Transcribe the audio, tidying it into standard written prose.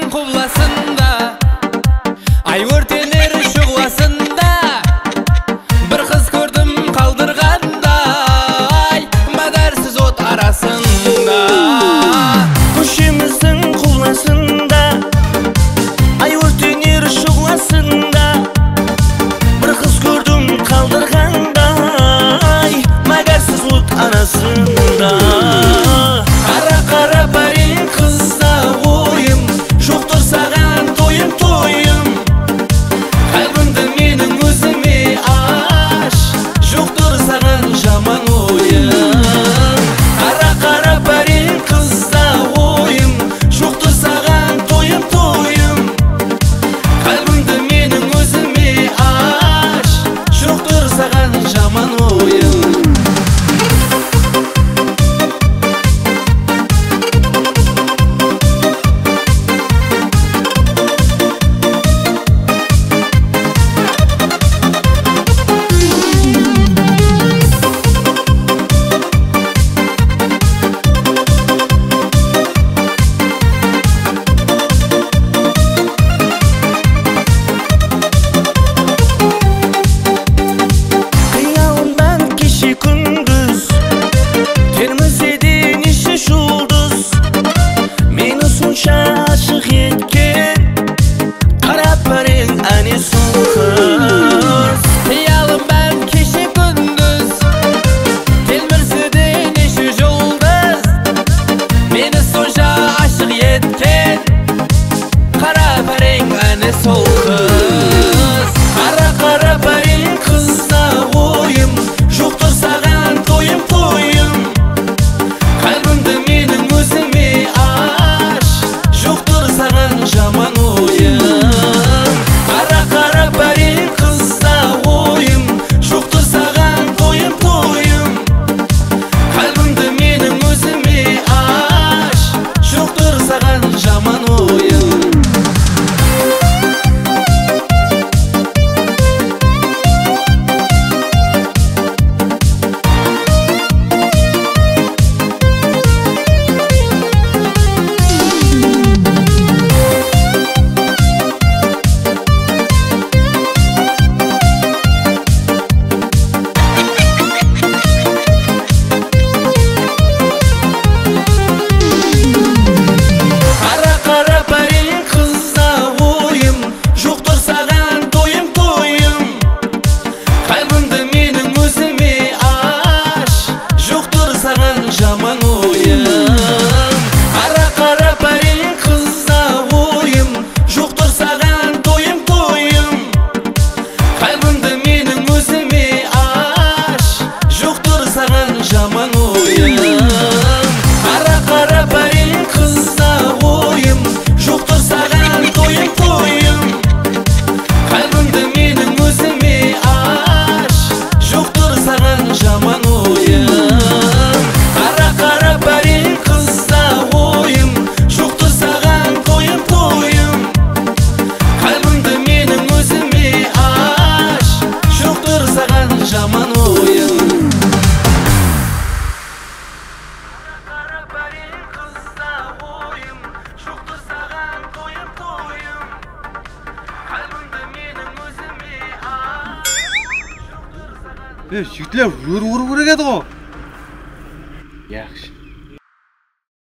құбыласында, ай өртенер шұғыласында, бір қыз көрдім қалдырғандай, мәдәрсіз от арасында. Көшеміздің құбыласында, ай өртенер шұғыласында, бір қыз көрдім қалдырғандай, мәдәрсіз от арасында. Қара пәрең қызда ойым, жоқтыр саған тойым. Қалбымды менің өзіме аш, жоқтыр саған жаман ойым. Қара пәрең қызда ойым, жоқтыр саған тойым. Қалбымды менің өзіме аш, жоқтыр саған жаман ойым. Aşık etken kara pəreң әне сол қыз. Қиялым бән кеше күндіз, телмірсіде неше жұлдыз, мені сонша ашық еткен қара пәрең әне сол қыз. Қара пәрең қызда ойым, жоқтыр саған тойым. Қалбымды менің өзіме аш, жоқтыр саған жаман ойым. Қара пәрең қызда ойым, жоқтыр саған тойым. Қалбымды менің өзіме аш, жоқтыр саған жаман ойым. Қара пәрең қызда ойым, жоқтыр саған тойым. Қалбымды менің өзіме аш, жоқтыр саған жаман ойым. Қара пәрең қызда ойым, жоқтыр саған тойым. Қалбымды менің өзіме аш, жоқтыр саған жаман ойым. Қара пәрең қызда ойым, жоқтыр саған тойым. Қалбымды менің өзіме аш, жоқтыр саған жаман ойым. Қара пәрең қызда ойым, жоқтыр саған тойым. Қалбымды менің өзіме аш, жоқтыр саған жаман ойым. Қара пәрең қызда ойым, жоқтыр саған тойым. Қалбымды менің өзіме аш, жоқтыр саған. Жігітлер өр керек еді ғой. Яқшы.